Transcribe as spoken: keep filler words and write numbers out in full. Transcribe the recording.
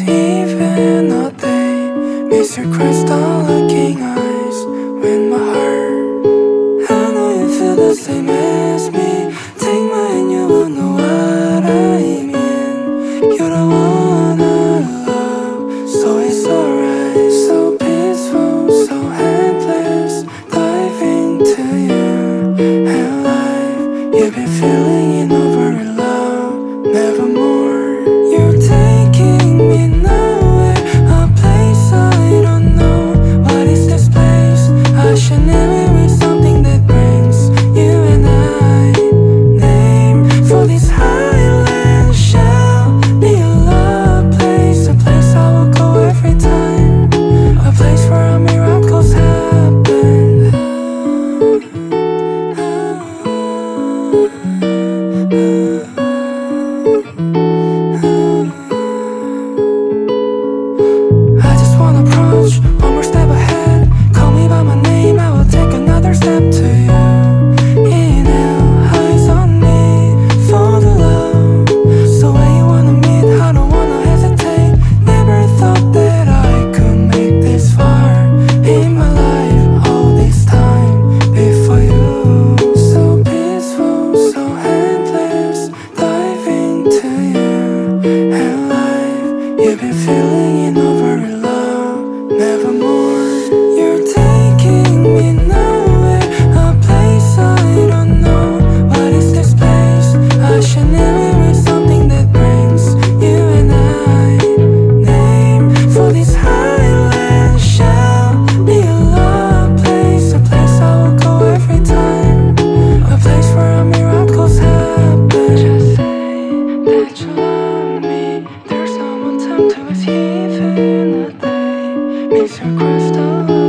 even a day. Miss your crystal looking eyes when my heart. I know you feel the same as me. Take my hand, you will know what I mean. You don't wanna love, so it's alright. So peaceful, so endless, diving to you and life. You've been feeling it over in love, nevermore. You're taking me nowhere, a place I don't know. What is this place? I should never be something that brings you and I. Name for this highland shall be a love place, a place I will go every time, a place where our miracles happen. I just wanna approach one more step ahead. Call me by my name, I will take another step to you. Inhale, eyes on me for the love. So when you wanna meet, I don't wanna hesitate. Never thought that I could make this far in my life, all this time before you. So peaceful, so endless, diving to you and life. You've been feeling it over in love, nevermore. You're taking me nowhere, a place I don't know. What is this place? I should never be something that brings you and I. Name for this highland shall be a love place, a place I will go every time, a place where our miracles happen. Just say that you love me. There's no more time to waste, even a day. Miss your crystal